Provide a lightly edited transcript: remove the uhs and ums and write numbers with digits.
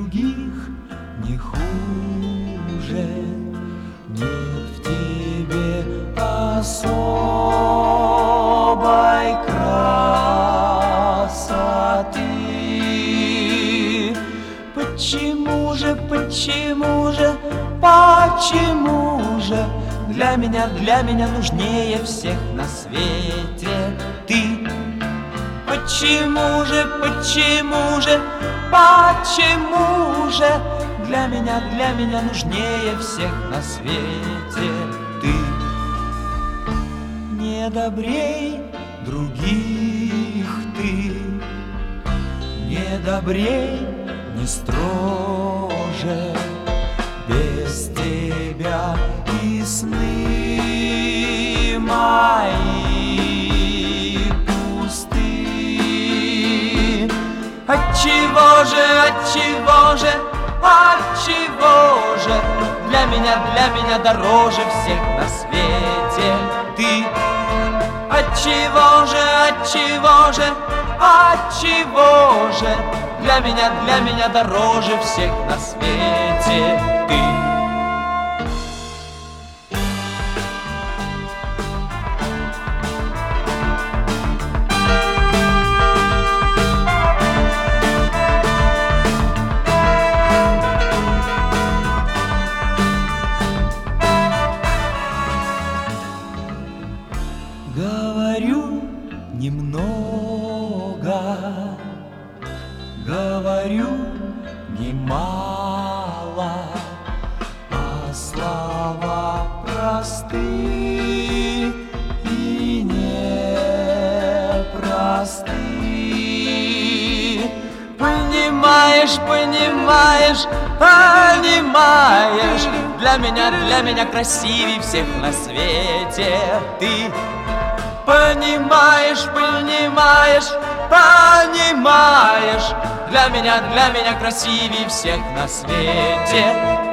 других не хуже, нет в тебе особой красоты. Почему же для меня нужнее всех на свете ты? Почему же для меня нужнее всех на свете ты? Не добрей других ты, не добрей, не строже, без тебя и сны мои пусты. Отчего же для меня дороже всех на свете ты? Отчего же для меня дороже всех на свете ты? Говорю немного, говорю немало, а слова просты и непросты. Понимаешь, для меня красивей всех на свете ты. Понимаешь, для меня красивей всех на свете